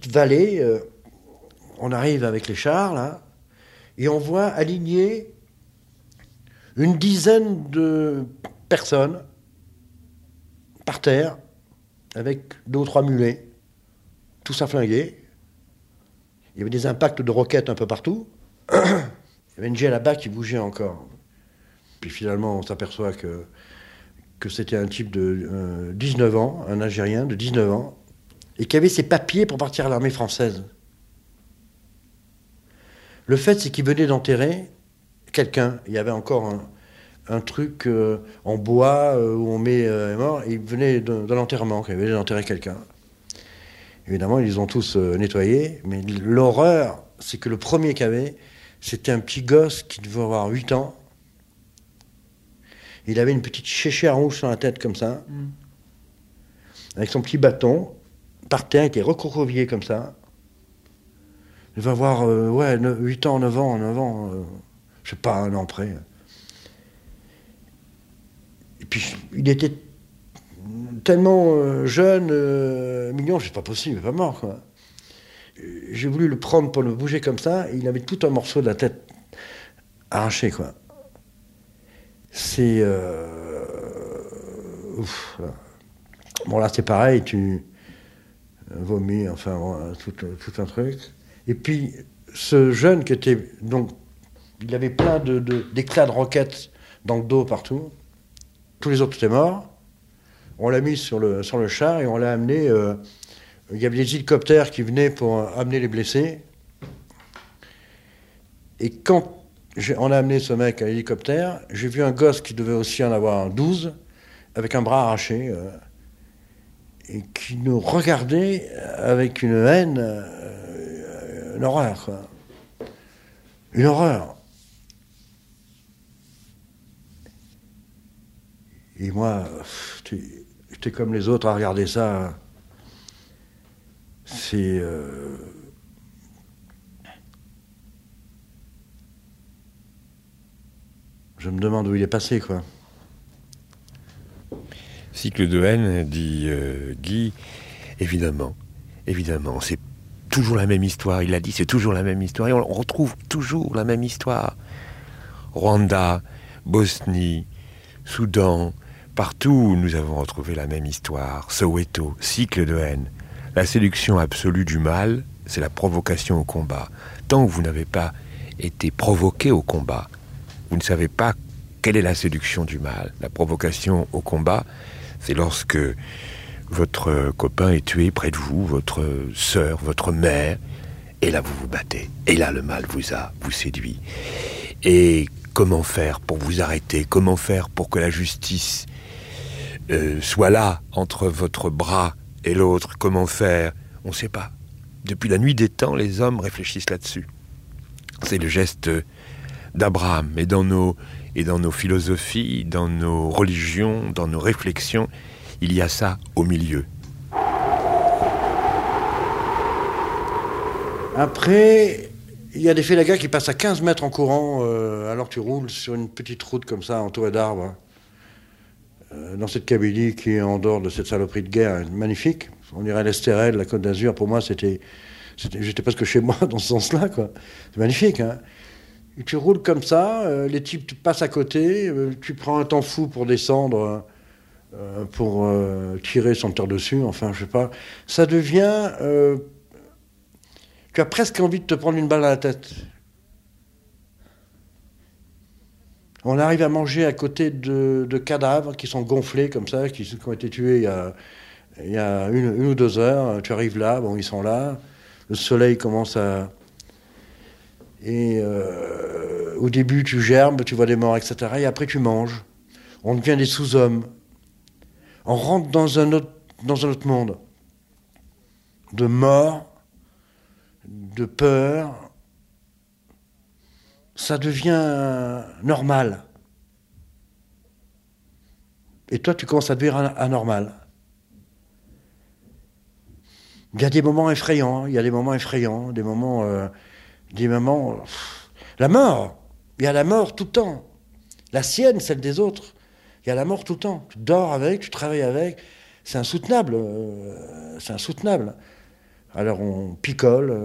petite vallée, on arrive avec les chars, là, et on voit aligner une dizaine de personnes par terre, avec 2 ou 3 mulets, tous à flinguer. Il y avait des impacts de roquettes un peu partout. Il y avait une GL là-bas qui bougeait encore. Puis finalement, on s'aperçoit que c'était un type de 19 ans, un Algérien de 19 ans, et qui avait ses papiers pour partir à l'armée française. Le fait, c'est qu'il venait d'enterrer quelqu'un. Il y avait encore un truc en bois où on met mort, et il venait d'un enterrement, il venait d'enterrer quelqu'un. Évidemment, ils les ont tous nettoyés, mais l'horreur, c'est que le premier qu'il y avait, c'était un petit gosse qui devait avoir 8 ans. Il avait une petite chéchère rouge sur la tête, comme ça, avec son petit bâton, par terre, il était recroquevillé comme ça. Il va avoir 8 ans, 9 ans, je sais pas, un an près. Et puis, il était tellement jeune, mignon, c'est pas possible, il n'est pas mort, quoi. J'ai voulu le prendre pour le bouger comme ça, et il avait tout un morceau de la tête arraché, quoi. C'est... Bon, là, c'est pareil, tu vomis, enfin, voilà, tout un truc. Et puis, ce jeune qui était... Donc, il avait plein d'éclats de roquettes dans le dos, partout. Tous les autres étaient morts. On l'a mis sur le char et on l'a amené... il y avait des hélicoptères qui venaient pour amener les blessés. Et quand on a amené ce mec à l'hélicoptère, j'ai vu un gosse qui devait aussi en avoir 12, avec un bras arraché, et qui nous regardait avec une haine, une horreur, quoi. Une horreur. Et moi, j'étais comme les autres à regarder ça. C'est... Je me demande où il est passé, quoi. Cycle de haine, dit Guy. Évidemment, c'est toujours la même histoire. Il l'a dit, c'est toujours la même histoire. Et on retrouve toujours la même histoire. Rwanda, Bosnie, Soudan, partout où nous avons retrouvé la même histoire. Soweto, cycle de haine. La séduction absolue du mal, c'est la provocation au combat. Tant que vous n'avez pas été provoqué au combat, vous ne savez pas quelle est la séduction du mal. La provocation au combat, c'est lorsque votre copain est tué près de vous, votre sœur, votre mère, et là vous vous battez. Et là le mal vous séduit. Et comment faire pour vous arrêter? Comment faire pour que la justice soit là, entre votre bras et l'autre? Comment faire? On ne sait pas. Depuis la nuit des temps, les hommes réfléchissent là-dessus. C'est le geste d'Abraham. Et dans nos philosophies, dans nos religions, dans nos réflexions, il y a ça au milieu. Après, il y a des félagas qui passent à 15 mètres en courant alors que tu roules sur une petite route comme ça, entourée d'arbres. Dans cette Kabylie qui est en dehors de cette saloperie de guerre, magnifique. On dirait l'Estérel, la Côte d'Azur. Pour moi, j'étais presque chez moi dans ce sens-là, quoi. C'est magnifique, hein. Et tu roules comme ça, les types passent à côté, tu prends un temps fou pour descendre, pour tirer sans te tirer dessus, enfin, je sais pas. Ça devient... tu as presque envie de te prendre une balle à la tête. On arrive à manger à côté de cadavres qui sont gonflés comme ça, qui ont été tués il y a une ou 2 heures. Tu arrives là, bon, ils sont là, le soleil commence à... Et au début, tu gerbes, tu vois des morts, etc. Et après, tu manges. On devient des sous-hommes. On rentre dans un autre monde. De mort, de peur. Ça devient normal. Et toi, tu commences à devenir anormal. Il y a des moments effrayants, des moments... la mort, il y a la mort tout le temps. La sienne, celle des autres. Il y a la mort tout le temps. Tu dors avec, tu travailles avec. C'est insoutenable. Alors on picole,